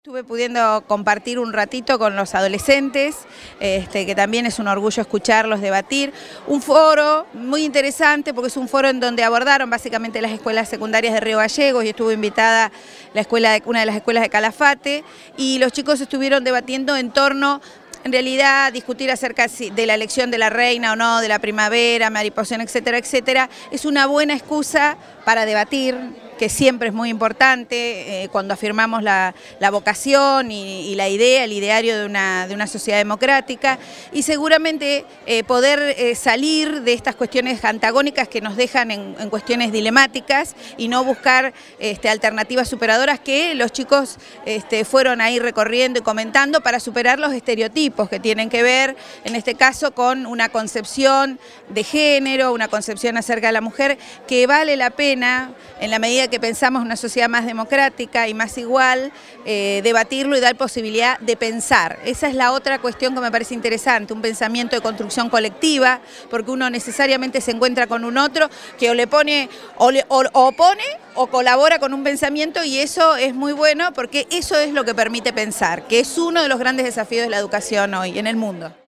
Estuve pudiendo compartir un ratito con los adolescentes, que también es un orgullo escucharlos debatir. Un foro muy interesante porque es un foro en donde abordaron básicamente las escuelas secundarias de Río Gallegos y estuvo invitada una de las escuelas de Calafate y los chicos estuvieron debatiendo en torno, en realidad, discutir acerca de la elección de la reina o no, de la primavera, mariposón, etcétera, etcétera. Es una buena excusa para debatir, que siempre es muy importante cuando afirmamos la vocación y la idea, el ideario de una sociedad democrática, y seguramente poder salir de estas cuestiones antagónicas que nos dejan en cuestiones dilemáticas y no buscar alternativas superadoras que los chicos fueron ahí recorriendo y comentando para superar los estereotipos que tienen que ver, en este caso, con una concepción de género, una concepción acerca de la mujer que vale la pena, en la medida que pensamos una sociedad más democrática y más igual, debatirlo y dar posibilidad de pensar. Esa es la otra cuestión que me parece interesante, un pensamiento de construcción colectiva, porque uno necesariamente se encuentra con un otro que o le pone, o opone o colabora con un pensamiento, y eso es muy bueno porque eso es lo que permite pensar, que es uno de los grandes desafíos de la educación hoy en el mundo.